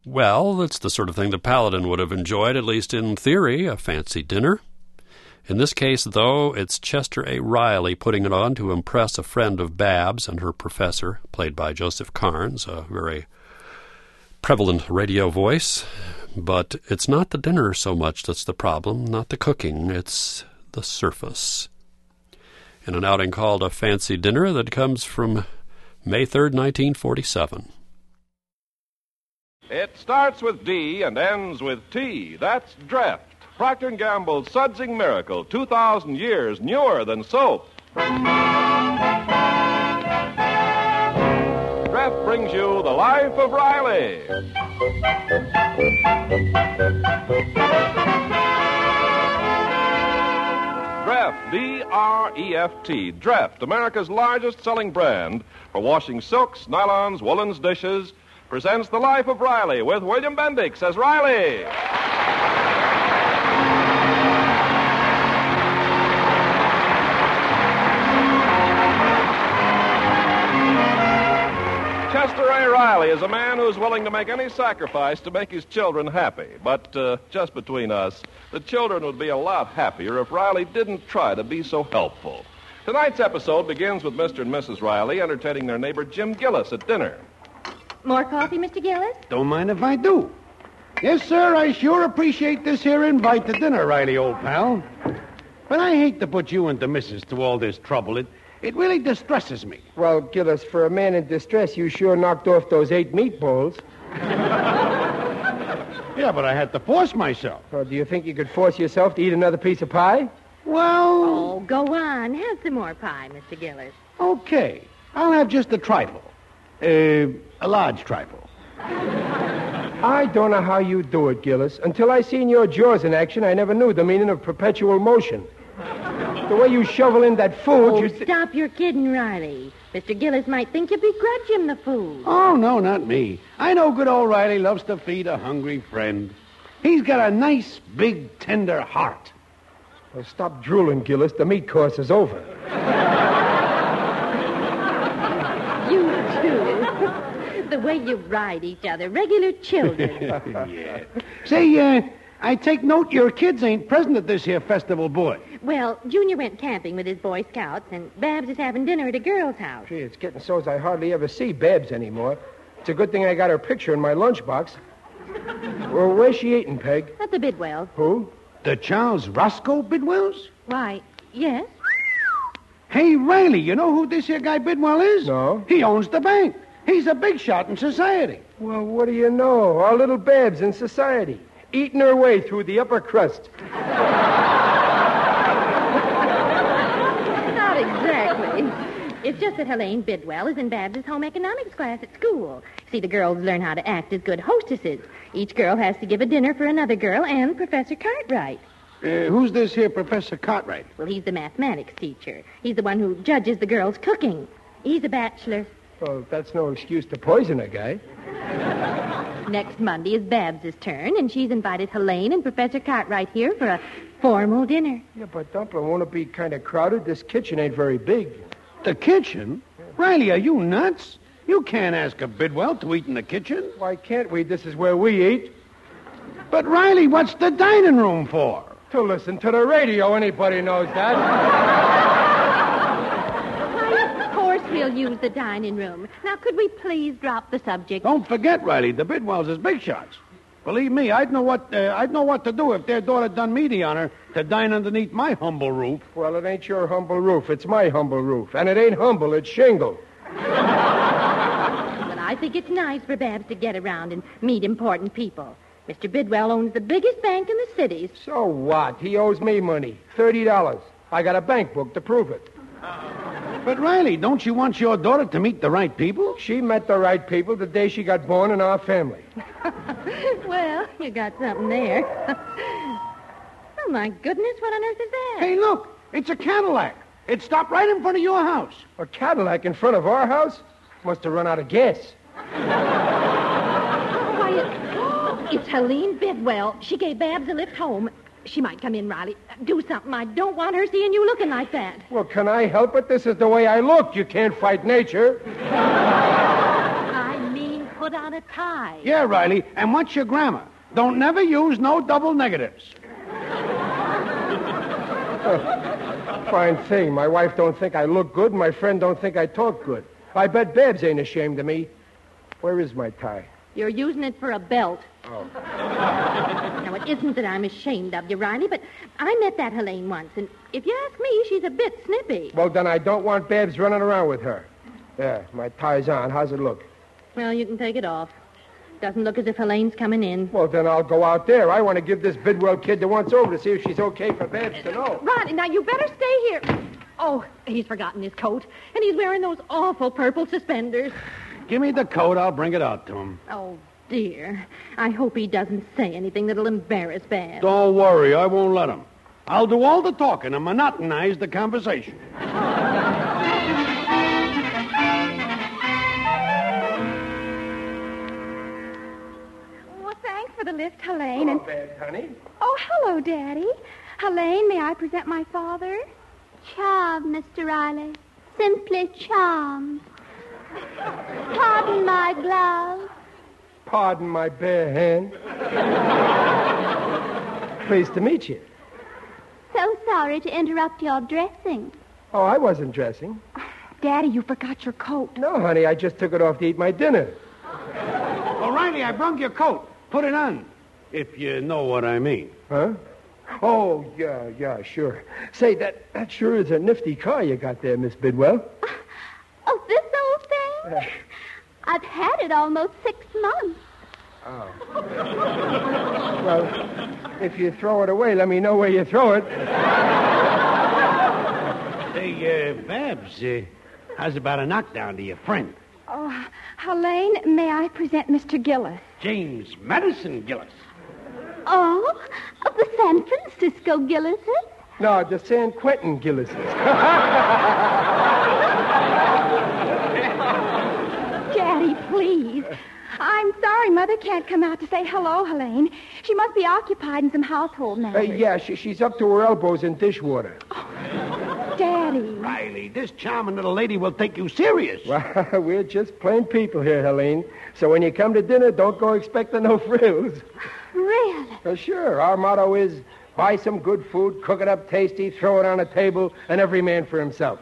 Well, it's the sort of thing the Paladin would have enjoyed, at least in theory, a fancy dinner. In this case, though, it's Chester A. Riley putting it on to impress a friend of Babs and her professor, played by Joseph Carnes, a very prevalent radio voice. But it's not the dinner so much that's the problem, not the cooking, it's the surface. In an outing called A Fancy Dinner that comes from May 3rd, 1947. It starts with D and ends with T. That's Dreft. Procter & Gamble's sudsing miracle, 2,000 years newer than soap. Dreft brings you The Life of Riley. Dreft, D-R-E-F-T, Dreft, America's largest selling brand for washing silks, nylons, woolens, dishes, presents The Life of Riley with William Bendix as Riley. Chester A. Riley is a man who's willing to make any sacrifice to make his children happy. But just between us, the children would be a lot happier if Riley didn't try to be so helpful. Tonight's episode begins with Mr. and Mrs. Riley entertaining their neighbor Jim Gillis at dinner. More coffee, Mr. Gillis? Don't mind if I do. Yes, sir, I sure appreciate this here invite to dinner, Riley, old pal. But I hate to put you and the missus to all this trouble. It really distresses me. Well, Gillis, for a man in distress, you sure knocked off those 8 meatballs. Yeah, but I had to force myself. Well, do you think you could force yourself to eat another piece of pie? Well... Oh, go on. Have some more pie, Mr. Gillis. Okay. I'll have just a trifle. A large trifle. I don't know how you do it, Gillis. Until I seen your jaws in action, I never knew the meaning of perpetual motion. The way you shovel in that food... Stop your kidding, Riley. Mr. Gillis might think you begrudge him the food. Oh, no, not me. I know good old Riley loves to feed a hungry friend. He's got a nice, big, tender heart. Well, stop drooling, Gillis. The meat course is over. You two. The way you ride each other. Regular children. Yeah. Say, I take note your kids ain't present at this here festival, boy. Well, Junior went camping with his Boy Scouts, and Babs is having dinner at a girl's house. Gee, it's getting so's I hardly ever see Babs anymore. It's a good thing I got her picture in my lunchbox. Well, where's she eating, Peg? At the Bidwells. Who? The Charles Roscoe Bidwells? Why, yes. Hey, Riley, you know who this here guy Bidwell is? No. He owns the bank. He's a big shot in society. Well, what do you know? Our little Babs in society. Eating her way through the upper crust. Not exactly. It's just that Helene Bidwell is in Babs' home economics class at school. See, the girls learn how to act as good hostesses. Each girl has to give a dinner for another girl and Professor Cartwright. Who's this here Professor Cartwright? Well, he's the mathematics teacher. He's the one who judges the girls' cooking. He's a bachelor. Well, that's no excuse to poison a guy. Next Monday is Babs' turn, and she's invited Helene and Professor Cartwright here for a formal dinner. Yeah, but Dumplin', won't it be kind of crowded? This kitchen ain't very big. The kitchen? Riley, are you nuts? You can't ask a Bidwell to eat in the kitchen. Why can't we? This is where we eat. But, Riley, what's the dining room for? To listen to the radio. Anybody knows that. Of course we'll use the dining room. Now, could we please drop the subject? Don't forget, Riley, the Bidwells is big shots. Believe me, I'd know what to do if their daughter done me the honor to dine underneath my humble roof. Well, it ain't your humble roof. It's my humble roof. And it ain't humble, it's shingle. Well, I think it's nice for Babs to get around and meet important people. Mr. Bidwell owns the biggest bank in the city. So what? He owes me money. $30. I got a bank book to prove it. But, Riley, don't you want your daughter to meet the right people? She met the right people the day she got born in our family. Well, you got something there. Oh, my goodness, what on earth is that? Hey, look, it's a Cadillac. It stopped right in front of your house. A Cadillac in front of our house? Must have run out of gas. Why, it's Helene Bidwell. She gave Babs a lift home. She might come in, Riley. Do something. I don't want her seeing you looking like that. Well, can I help it? This is the way I look. You can't fight nature. I mean, put put on a tie. Yeah, Riley, and what's your grammar? Don't never use no double negatives. Fine thing. My wife don't think I look good, and my friend don't think I talk good. I bet Babs ain't ashamed of me. Where is my tie? You're using it for a belt. Oh. Now, it isn't that I'm ashamed of you, Riley, but I met that Helene once, and if you ask me, she's a bit snippy. Well, then I don't want Babs running around with her. Yeah, my tie's on. How's it look? Well, you can take it off. Doesn't look as if Helene's coming in. Well, then I'll go out there. I want to give this Bidwell kid the once over to see if she's okay for Babs to know. Riley, now you better stay here. Oh, he's forgotten his coat, and he's wearing those awful purple suspenders. Give me the coat. I'll bring it out to him. Oh, dear. I hope he doesn't say anything that'll embarrass Babs. Don't worry. I won't let him. I'll do all the talking and monotonize the conversation. Well, thanks for the lift, Helene. Hello, Babs, honey. Oh, hello, Daddy. Helene, may I present my father? Charmed, Mr. Riley. Simply charmed. Pardon my glove. Pardon my bare hand. Pleased to meet you. So sorry to interrupt your dressing. Oh, I wasn't dressing. Daddy, you forgot your coat. No, honey, I just took it off to eat my dinner. O'Reilly, I brung your coat. Put it on, if you know what I mean. Huh? Oh, yeah, sure. Say, that sure is a nifty car you got there, Miss Bidwell. Oh, this old thing? I've had it almost 6 months. Oh. Well, if you throw it away, let me know where you throw it. Hey, Babs, how's about a knockdown to your friend? Oh, Helene, may I present Mr. Gillis? James Madison Gillis. Oh, of the San Francisco Gillises? No, the San Quentin Gillises. Daddy, please. I'm sorry Mother can't come out to say hello, Helene. She must be occupied in some household matters. Yeah, she's up to her elbows in dishwater. Daddy. Riley, this charming little lady will take you serious. Well, we're just plain people here, Helene. So when you come to dinner, don't go expecting no frills. Really? Sure. Our motto is buy some good food, cook it up tasty, throw it on a table, and every man for himself.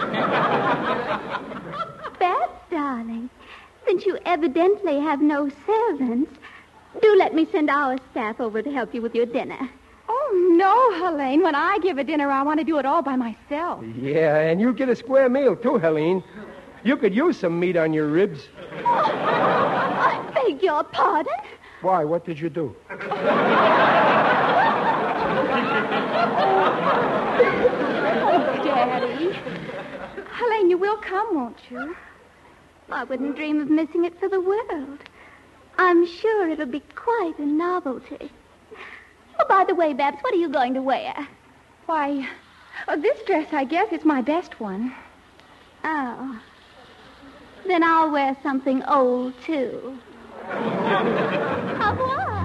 Babs, darling, since you evidently have no servants, do let me send our staff over to help you with your dinner. Oh, no, Helene. When I give a dinner, I want to do it all by myself. Yeah, and you get a square meal, too, Helene. You could use some meat on your ribs. I beg your pardon? Why? What did you do? Oh, Daddy. Helene, you will come, won't you? I wouldn't dream of missing it for the world. I'm sure it'll be quite a novelty. Oh, by the way, Babs, what are you going to wear? Why, this dress, I guess, is my best one. Oh. Then I'll wear something old, too. Au revoir.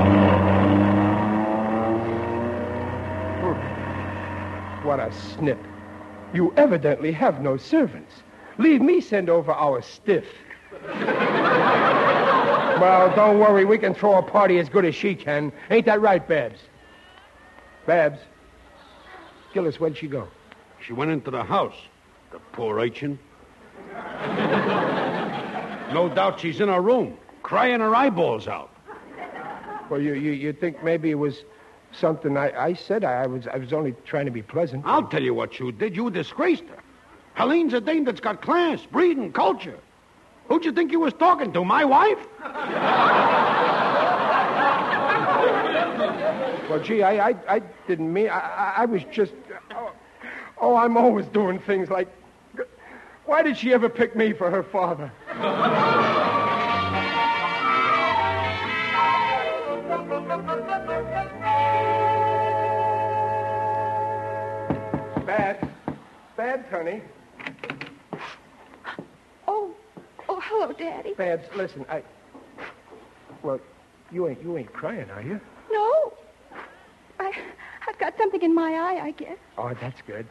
What a snip. You evidently have no servants. Leave me send over our stiff. Well, don't worry. We can throw a party as good as she can. Ain't that right, Babs? Babs? Gillis, where'd she go? She went into the house, the poor urchin. No doubt she's in her room, crying her eyeballs out. Well, you think maybe it was something I said? I was only trying to be pleasant. I'll tell you what you did. You disgraced her. Helene's a dame that's got class, breeding, culture. Who'd you think you was talking to, my wife? Well, gee, I didn't mean... I was just... Oh, I'm always doing things like... Why did she ever pick me for her father? Babs, honey. Oh, hello, Daddy. Babs, listen, Well, you ain't crying, are you? No. I've got something in my eye, I guess. Oh, that's good.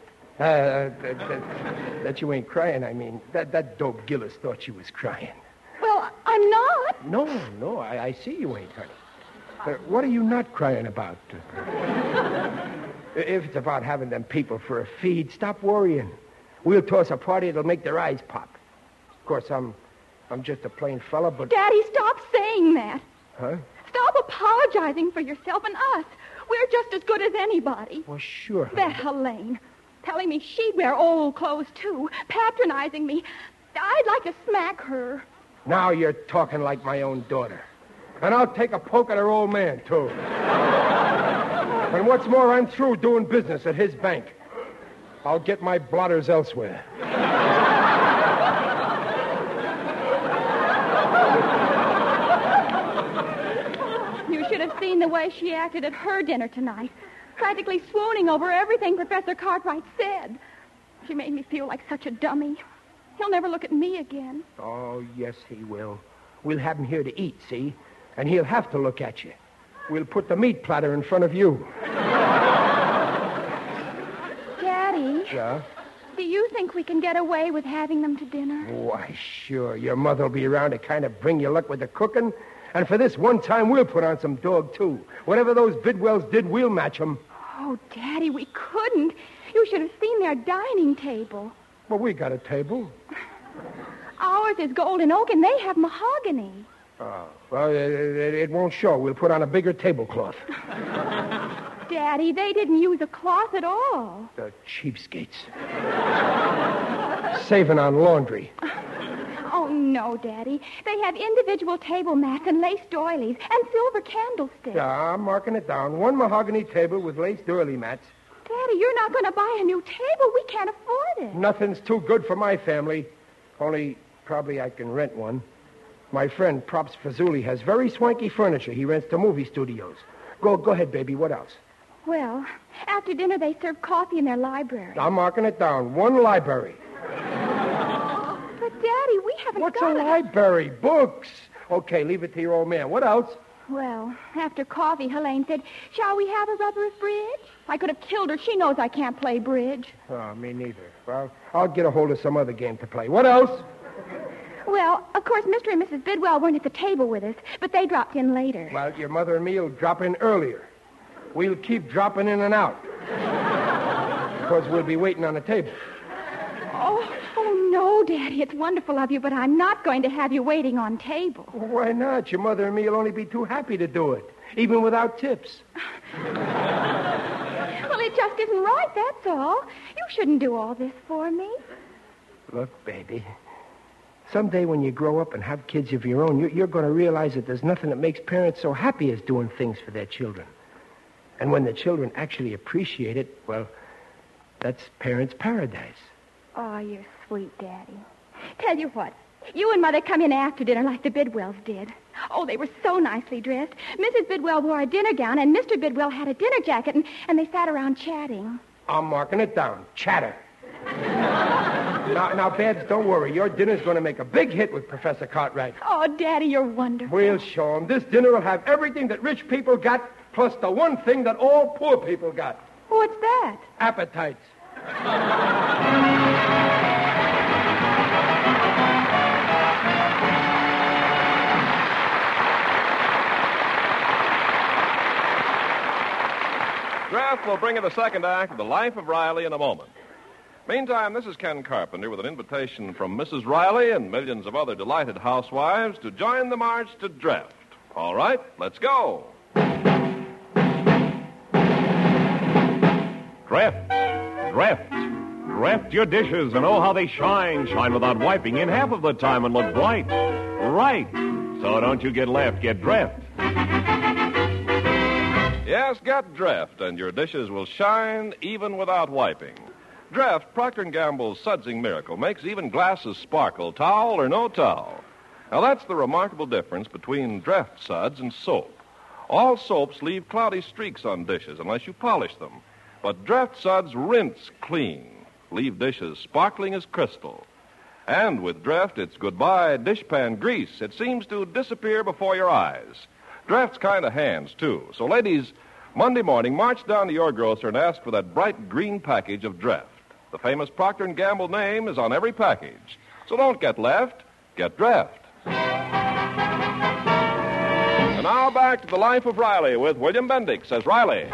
That you ain't crying, I mean. That dope Gillis thought she was crying. Well, I'm not. No, I see you ain't, honey. What are you not crying about? If it's about having them people for a feed, stop worrying. We'll toss a party that'll make their eyes pop. Of course, I'm just a plain fella, but... Daddy, stop saying that. Huh? Stop apologizing for yourself and us. We're just as good as anybody. Well, sure, honey. That Helene. Telling me she'd wear old clothes, too. Patronizing me. I'd like to smack her. Now you're talking like my own daughter. And I'll take a poke at her old man, too. And what's more, I'm through doing business at his bank. I'll get my blotters elsewhere. You should have seen the way she acted at her dinner tonight. Practically swooning over everything Professor Cartwright said. She made me feel like such a dummy. He'll never look at me again. Oh, yes, he will. We'll have him here to eat, see? And he'll have to look at you. We'll put the meat platter in front of you. Daddy? Yeah? Do you think we can get away with having them to dinner? Why, sure. Your mother'll be around to kind of bring you luck with the cooking. And for this one time, we'll put on some dog, too. Whatever those Bidwells did, we'll match them. Oh, Daddy, we couldn't. You should have seen their dining table. Well, we got a table. Ours is golden oak, and they have mahogany. Oh, well, it won't show. We'll put on a bigger tablecloth. Daddy, they didn't use a cloth at all. The cheapskates. Saving on laundry. Oh, no, Daddy. They have individual table mats and lace doilies and silver candlesticks. Yeah, I'm marking it down. One mahogany table with lace doily mats. Daddy, you're not going to buy a new table. We can't afford it. Nothing's too good for my family. Only probably I can rent one. My friend, Props Fazuli, has very swanky furniture he rents to movie studios. Go ahead, baby. What else? Well, after dinner, they serve coffee in their library. I'm marking it down. One library. But, Daddy, we haven't What's got a library? Books. Okay, leave it to your old man. What else? Well, after coffee, Helene said, shall we have a rubber of bridge? I could have killed her. She knows I can't play bridge. Oh, me neither. Well, I'll get a hold of some other game to play. What else? Well, of course, Mr. and Mrs. Bidwell weren't at the table with us, but they dropped in later. Well, your mother and me will drop in earlier. We'll keep dropping in and out. Because we'll be waiting on the table. Oh, no, Daddy. It's wonderful of you, but I'm not going to have you waiting on table. Why not? Your mother and me will only be too happy to do it, even without tips. Well, it just isn't right, that's all. You shouldn't do all this for me. Look, baby, someday when you grow up and have kids of your own, you're going to realize that there's nothing that makes parents so happy as doing things for their children. And when the children actually appreciate it, well, that's parents' paradise. Oh, you're sweet, Daddy. Tell you what, you and Mother come in after dinner like the Bidwells did. Oh, they were so nicely dressed. Mrs. Bidwell wore a dinner gown, and Mr. Bidwell had a dinner jacket, and they sat around chatting. I'm marking it down. Chatter. Now, Babs, don't worry. Your dinner's going to make a big hit with Professor Cartwright. Oh, Daddy, you're wonderful. We'll show him. This dinner will have everything that rich people got, plus the one thing that all poor people got. What's that? Appetites. Draft will bring you the second act of The Life of Riley in a moment. Meantime, this is Ken Carpenter with an invitation from Mrs. Riley and millions of other delighted housewives to join the march to Draft. All right, let's go. Draft. Draft. Draft your dishes and oh, how they shine. Shine without wiping in half of the time and look bright. Right. So don't you get left, get Draft. Yes, get Draft, and your dishes will shine even without wiping. Draft, Procter & Gamble's sudsing miracle, makes even glasses sparkle, towel or no towel. Now, that's the remarkable difference between Draft suds and soap. All soaps leave cloudy streaks on dishes unless you polish them. But Draft suds rinse clean, leave dishes sparkling as crystal. And with Draft, it's goodbye dishpan grease. It seems to disappear before your eyes. Draft's kind of hands, too. So, ladies, Monday morning, march down to your grocer and ask for that bright green package of Draft. The famous Procter & Gamble name is on every package. So don't get left, get Draft. And now back to The Life of Riley with William Bendix as Riley.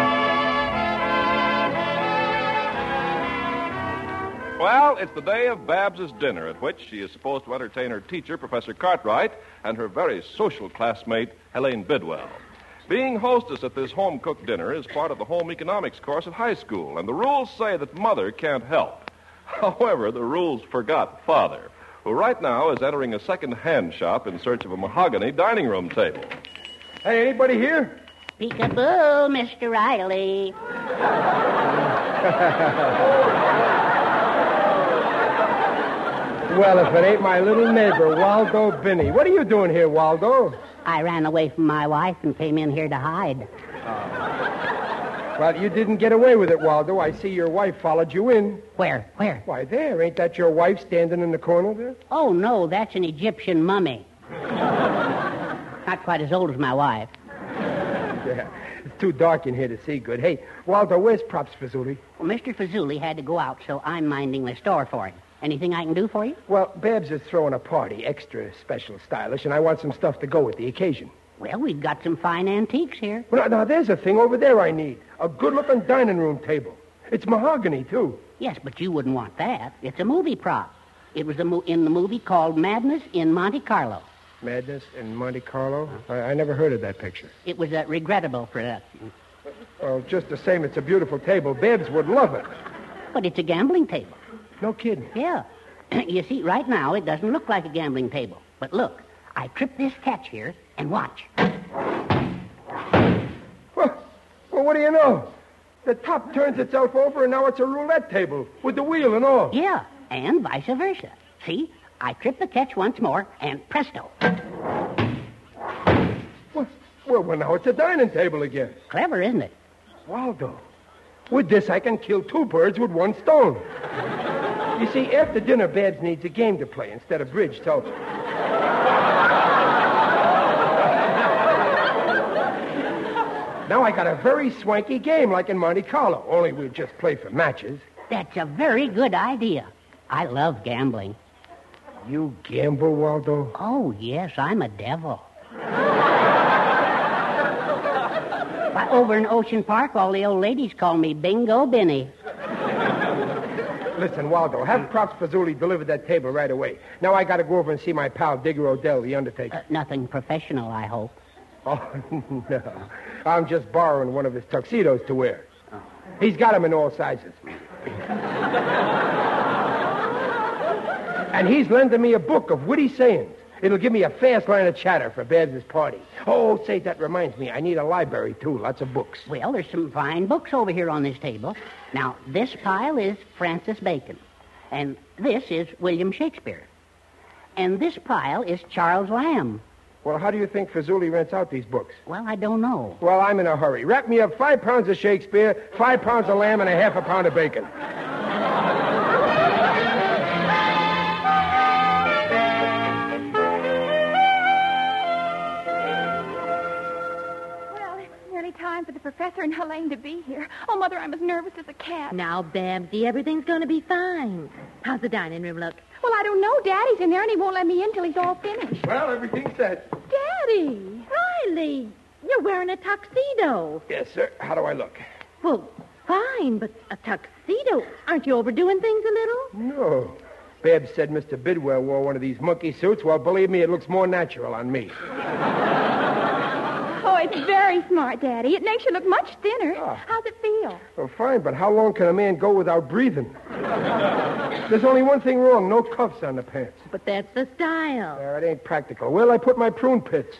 Well, it's the day of Babs's dinner, at which she is supposed to entertain her teacher, Professor Cartwright, and her very social classmate, Helene Bidwell. Being hostess at this home-cooked dinner is part of the home economics course at high school, and the rules say that Mother can't help. However, the rules forgot Father, who right now is entering a second-hand shop in search of a mahogany dining room table. Hey, anybody here? Peekaboo, Mr. Riley. Well, if it ain't my little neighbor, Waldo Binney. What are you doing here, Waldo? I ran away from my wife and came in here to hide. Well, you didn't get away with it, Waldo. I see your wife followed you in. Where? Why, there. Ain't that your wife standing in the corner there? Oh, no, that's an Egyptian mummy. Not quite as old as my wife. Yeah, it's too dark in here to see good. Hey, Waldo, where's Props Fazuli? Well, Mr. Fazuli had to go out, so I'm minding the store for him. Anything I can do for you? Well, Babs is throwing a party, extra special stylish, and I want some stuff to go with the occasion. Well, we've got some fine antiques here. Well, now, there's a thing over there I need. A good-looking dining room table. It's mahogany, too. Yes, but you wouldn't want that. It's a movie prop. It was in the movie called Madness in Monte Carlo. Madness in Monte Carlo? I never heard of that picture. It was a regrettable production. Well, just the same, it's a beautiful table. Babs would love it. But it's a gambling table. No kidding. Yeah. You see, right now, it doesn't look like a gambling table. But look, I trip this catch here, and watch. Well, what do you know? The top turns itself over, and now it's a roulette table with the wheel and all. Yeah, and vice versa. See, I trip the catch once more, and presto. Well, now it's a dining table again. Clever, isn't it? Waldo, with this I can kill two birds with one stone. You see, after dinner, Babs needs a game to play instead of bridge, so... Now I got a very swanky game like in Monte Carlo, only we'd just play for matches. That's a very good idea. I love gambling. You gamble, Waldo? Oh, yes, I'm a devil. Why, over in Ocean Park, all the old ladies call me Bingo Binny. Listen, Waldo, have Props Fazuli deliver that table right away. Now I got to go over and see my pal, Digger Odell, the undertaker. Nothing professional, I hope. Oh, no. I'm just borrowing one of his tuxedos to wear. He's got them in all sizes. And he's lending me a book of witty sayings. It'll give me a fast line of chatter for Babs' party. Oh, say, that reminds me. I need a library, too. Lots of books. Well, there's some fine books over here on this table. Now, this pile is Francis Bacon. And this is William Shakespeare. And this pile is Charles Lamb. Well, how do you think Fazuli rents out these books? Well, I don't know. Well, I'm in a hurry. Wrap me up 5 pounds of Shakespeare, 5 pounds of lamb, and a half a pound of bacon. Time for the professor and Helene to be here. Oh, Mother, I'm as nervous as a cat. Now, Babsy, everything's going to be fine. How's the dining room look? Well, I don't know. Daddy's in there, and he won't let me in till he's all finished. Well, everything's set. Daddy! Riley, you're wearing a tuxedo. Yes, sir. How do I look? Well, fine, but a tuxedo. Aren't you overdoing things a little? No. Babs said Mr. Bidwell wore one of these monkey suits. Well, believe me, it looks more natural on me. Oh, it's very smart, Daddy. It makes you look much thinner. Ah. How's it feel? Well, fine, but how long can a man go without breathing? There's only one thing wrong, no cuffs on the pants. But that's the style. It ain't practical. Where'll I put my prune pits?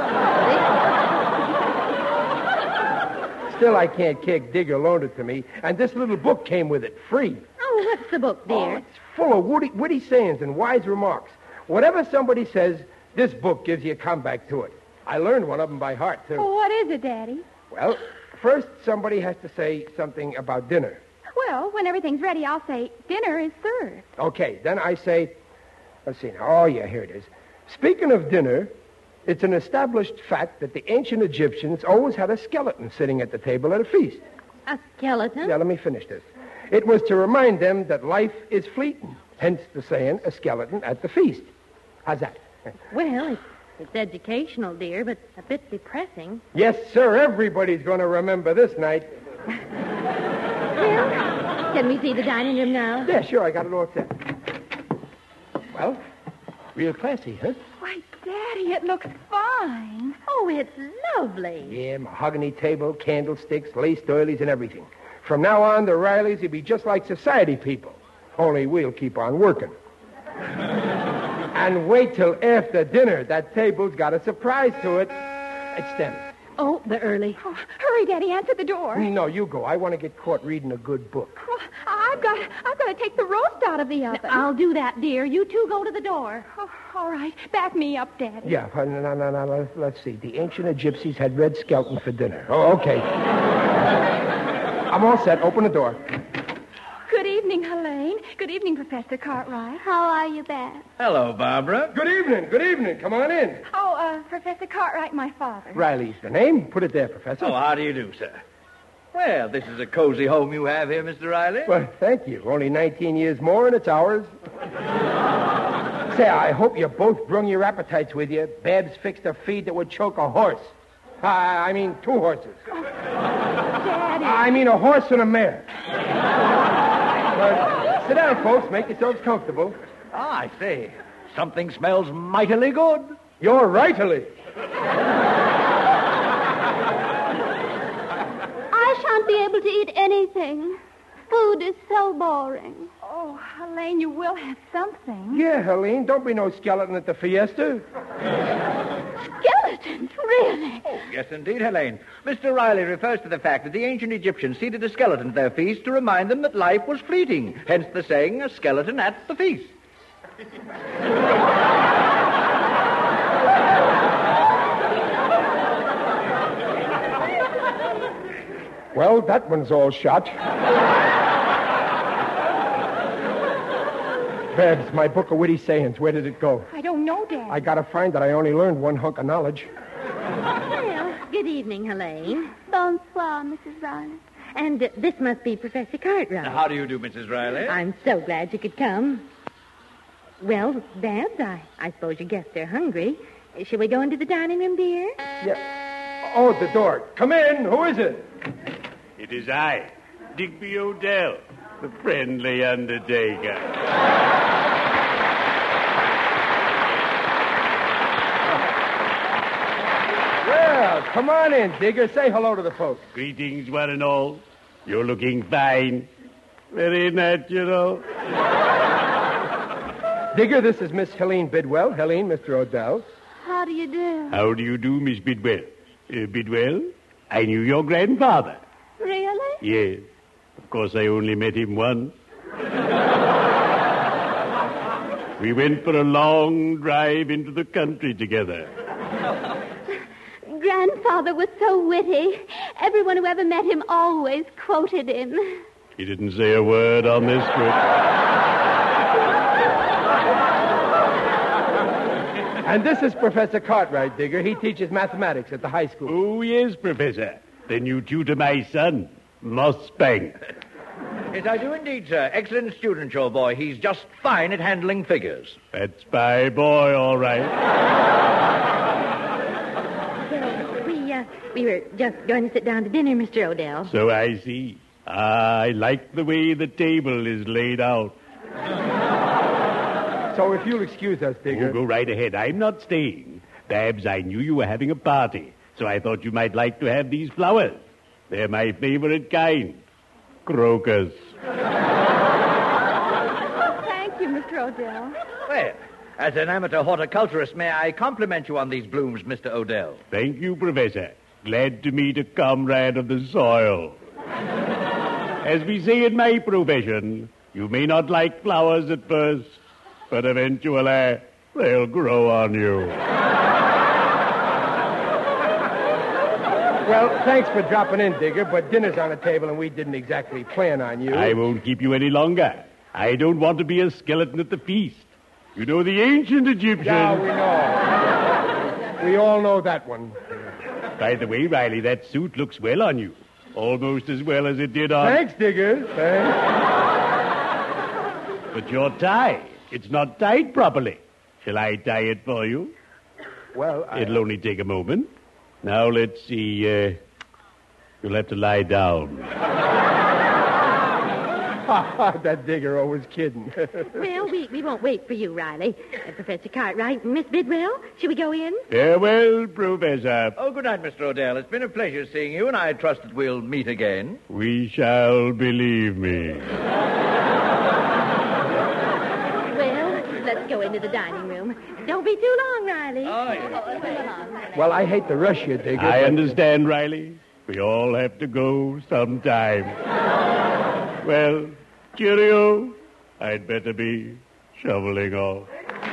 Still, I can't kick. Digger loaned it to me, and this little book came with it, free. Oh, what's the book, dear? Oh, it's full of witty sayings and wise remarks. Whatever somebody says, this book gives you a comeback to it. I learned one of them by heart, too. Oh, what is it, Daddy? Well, first somebody has to say something about dinner. Well, when everything's ready, I'll say, dinner is served. Okay, then I say, let's see now. Oh, yeah, here it is. Speaking of dinner, it's an established fact that the ancient Egyptians always had a skeleton sitting at the table at a feast. A skeleton? Yeah, let me finish this. It was to remind them that life is fleeting, hence the saying, a skeleton at the feast. How's that? Well, It's educational, dear, but a bit depressing. Yes, sir. Everybody's going to remember this night. Well, can we see the dining room now? Yeah, sure. I got it all set. Well, real classy, huh? Why, Daddy, it looks fine. Oh, it's lovely. Yeah, mahogany table, candlesticks, lace doilies, and everything. From now on, the Rileys will be just like society people. Only we'll keep on working. And wait till after dinner. That table's got a surprise to it. It's them. Oh, they're early. Oh, hurry, Daddy, answer the door. No, you go. I want to get caught reading a good book. Well, I've got to take the roast out of the oven. I'll do that, dear. You two go to the door. Oh, all right. Back me up, Daddy. Yeah, no. Let's see. The ancient Gypsies had red skeleton for dinner. Oh, okay. I'm all set. Open the door. Good evening, Helene. Good evening, Professor Cartwright. How are you, Babs? Hello, Barbara. Good evening. Come on in. Oh, Professor Cartwright, my father. Riley's the name. Put it there, Professor. Oh, how do you do, sir? Well, this is a cozy home you have here, Mr. Riley. Well, thank you. Only 19 years more, and it's ours. Say, I hope you both brung your appetites with you. Babs fixed a feed that would choke a horse. I mean, 2 horses. Daddy. I mean, a horse and a mare. Sit down, folks. Make yourselves comfortable. Ah, I see. Something smells mightily good. You're rightly. I shan't be able to eat anything. Food is so boring. Oh, Helene, you will have something. Yeah, Helene. Don't be no skeleton at the fiesta. Skeletons, really? Oh, yes, indeed, Helene. Mr. Riley refers to the fact that the ancient Egyptians seated a skeleton at their feast to remind them that life was fleeting. Hence the saying, a skeleton at the feast. Well, that one's all shot. Babs, my book of witty sayings, where did it go? I don't know, Dad. I gotta find that I only learned one hunk of knowledge. Well, good evening, Helene. Bonsoir, Mrs. Riley. And this must be Professor Cartwright. How do you do, Mrs. Riley? I'm so glad you could come. Well, Babs, I suppose your guests are hungry. Shall we go into the dining room, dear? Yeah. Oh, the door. Come in. Who is it? It is I, Digby Odell, the friendly undertaker. Well, come on in, Digger. Say hello to the folks. Greetings, one and all. You're looking fine. Very natural. Digger, this is Miss Helene Bidwell. Helene, Mr. Odell. How do you do? How do you do, Miss Bidwell? Bidwell, I knew your grandfather. Really? Yes. Of course, I only met him once. We went for a long drive into the country together. Grandfather was so witty. Everyone who ever met him always quoted him. He didn't say a word on this trip. And this is Professor Cartwright, Digger. He teaches mathematics at the high school. Oh, yes, Professor. Then you tutor my son, Mossbank. Yes, I do indeed, sir. Excellent student, your boy. He's just fine at handling figures. That's my boy, all right. We were just going to sit down to dinner, Mr. Odell. So I see. I like the way the table is laid out. So if you'll excuse us, Digger. Oh, go right ahead. I'm not staying. Babs, I knew you were having a party, so I thought you might like to have these flowers. They're my favorite kind. Crocus. Thank you, Mr. Odell. Well, as an amateur horticulturist, may I compliment you on these blooms, Mr. Odell? Thank you, Professor. Glad to meet a comrade of the soil. As we say in my profession, you may not like flowers at first, but eventually they'll grow on you. Well, thanks for dropping in, Digger, but dinner's on the table and we didn't exactly plan on you. I won't keep you any longer. I don't want to be a skeleton at the feast. You know the ancient Egyptians. Yeah, we know. We all know that one. By the way, Riley, that suit looks well on you. Almost as well as it did on... Thanks, Digger. Thanks. But your tie, it's not tied properly. Shall I tie it for you? Well, It'll only take a moment. Now, let's see. You'll have to lie down. That digger always kidding. Well, we won't wait for you, Riley. Professor Cartwright and Miss Bidwell, shall we go in? Farewell, Professor. Oh, good night, Mr. Odell. It's been a pleasure seeing you, and I trust that we'll meet again. We shall, believe me. Well, let's go into the dining room. Don't be too long, Riley. Oh, yes. Well, I hate to rush you, digger. I understand, Riley. We all have to go sometime. Well, cheerio. I'd better be shoveling off.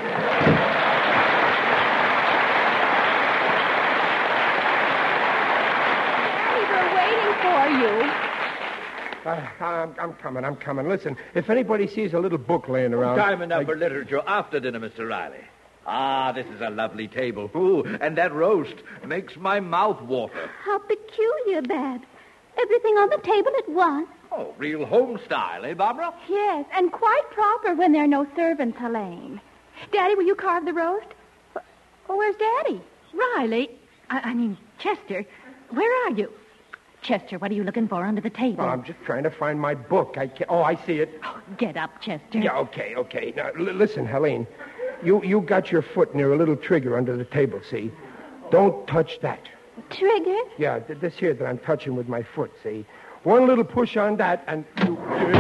Daddy, we're waiting for you. I'm coming. Listen, if anybody sees a little book laying around... Time enough for literature after dinner, Mr. Riley. Ah, this is a lovely table. Ooh, and that roast makes my mouth water. How peculiar, Babs. Everything on the table at once. Oh, real home style, eh, Barbara? Yes, and quite proper when there are no servants, Helene. Daddy, will you carve the roast? Oh, where's Daddy? Riley, I mean, Chester, where are you? Chester, what are you looking for under the table? Oh, I'm just trying to find my book. I see it. Oh, get up, Chester. Yeah, okay. Now, listen, Helene. You got your foot near a little trigger under the table, see? Don't touch that. Trigger? Yeah, this here that I'm touching with my foot, see? One little push on that, and you...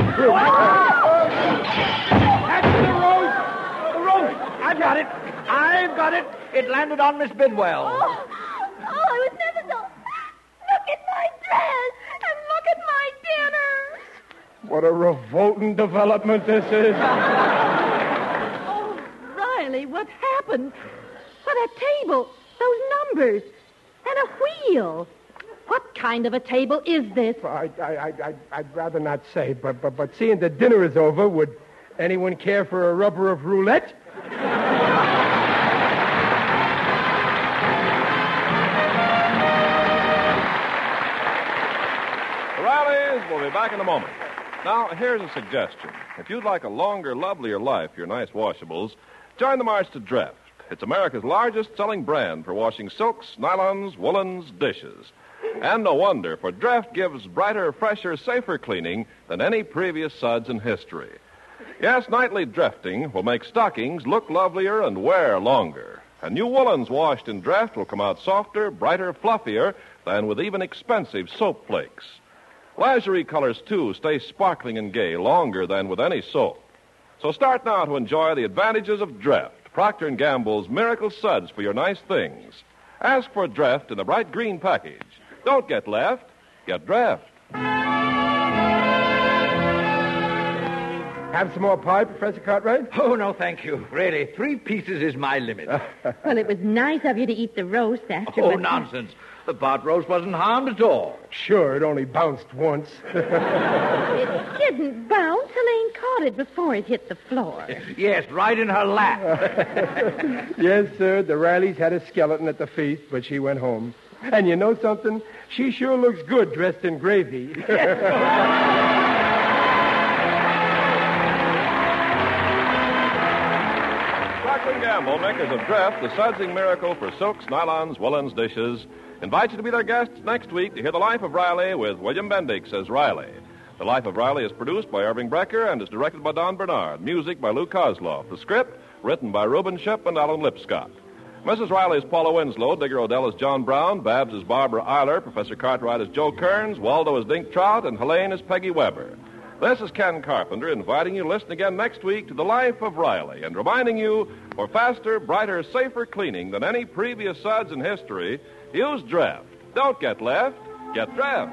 That's the roast! The roast! I've got it! It landed on Miss Bidwell. Oh, I was never so... Look at my dress! And look at my dinner! What a revolting development this is. Oh, Riley, what happened? Well, that table, those numbers, and a wheel. What kind of a table is this? I'd rather not say, but seeing the dinner is over, would anyone care for a rubber of roulette? The Rileys will be back in a moment. Now, here's a suggestion. If you'd like a longer, lovelier life for your nice washables, join the march to Dreft. It's America's largest selling brand for washing silks, nylons, woolens, dishes. And no wonder, for Dreft gives brighter, fresher, safer cleaning than any previous suds in history. Yes, nightly drefting will make stockings look lovelier and wear longer. And new woolens washed in Dreft will come out softer, brighter, fluffier than with even expensive soap flakes. Lingerie colors, too, stay sparkling and gay longer than with any soap. So start now to enjoy the advantages of Dreft, Procter & Gamble's miracle suds for your nice things. Ask for Dreft in the bright green package. Don't get left. Get Dreft. Have some more pie, Professor Cartwright? Oh, no, thank you. Really, 3 pieces is my limit. Well, it was nice of you to eat the roast after... Oh, nonsense. The pot roast wasn't harmed at all. Sure, it only bounced once. It didn't bounce. Helene caught it before it hit the floor. Yes, right in her lap. Yes, sir, the Rileys had a skeleton at the feast, but she went home. And you know something? She sure looks good dressed in gravy. Procter & Gamble, makers of Dreft, the sudsing miracle for silks, nylons, woolens, dishes, invite you to be their guests next week to hear The Life of Riley with William Bendix as Riley. The Life of Riley is produced by Irving Brecker and is directed by Don Bernard. Music by Lou Kozloff. The script written by Reuben Ship and Alan Lipscott. Mrs. Riley is Paula Winslow, Digger Odell is John Brown, Babs is Barbara Eiler, Professor Cartwright is Joe Kearns, Waldo is Dink Trout, and Helene is Peggy Weber. This is Ken Carpenter inviting you to listen again next week to The Life of Riley and reminding you, for faster, brighter, safer cleaning than any previous suds in history, use Dreft. Don't get left, get Dreft.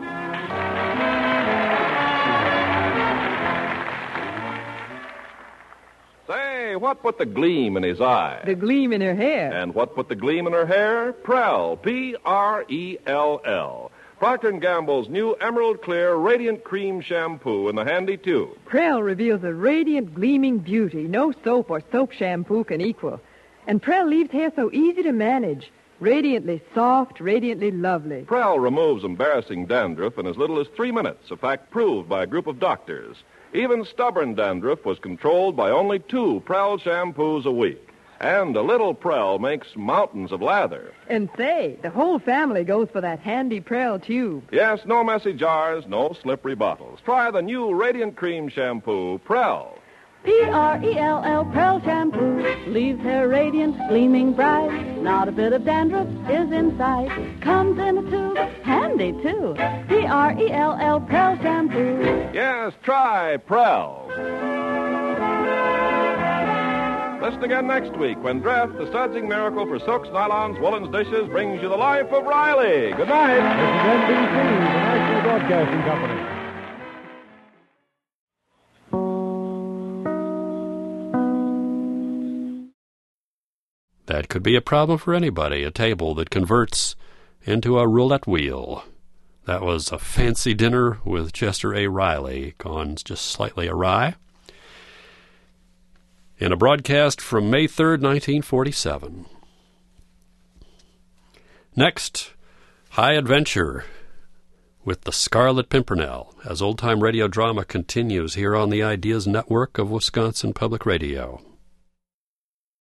Say, what put the gleam in his eye? The gleam in her hair. And what put the gleam in her hair? Prell, P-R-E-L-L. Procter & Gamble's new Emerald Clear Radiant Cream Shampoo in the handy tube. Prell reveals a radiant, gleaming beauty no soap or soap shampoo can equal. And Prell leaves hair so easy to manage. Radiantly soft, radiantly lovely. Prell removes embarrassing dandruff in as little as 3 minutes, a fact proved by a group of doctors. Even stubborn dandruff was controlled by only 2 Prell shampoos a week. And a little Prell makes mountains of lather. And say, the whole family goes for that handy Prell tube. Yes, no messy jars, no slippery bottles. Try the new Radiant Cream Shampoo, Prell. P-R-E-L-L, Prell Shampoo. Leaves hair radiant, gleaming bright. Not a bit of dandruff is in sight. Comes in a tube, handy too. P-R-E-L-L, Prell Shampoo. Yes, try Prell. Listen again next week when Dreft, the sudsing miracle for silks, nylons, woolens, dishes, brings you the life of Riley. Good night. This is NBC, the National Broadcasting Company. That could be a problem for anybody, a table that converts into a roulette wheel. That was A Fancy Dinner with Chester A. Riley, gone just slightly awry. In a broadcast from May 3rd, 1947. Next, High Adventure with the Scarlet Pimpernel, as old-time radio drama continues here on the Ideas Network of Wisconsin Public Radio.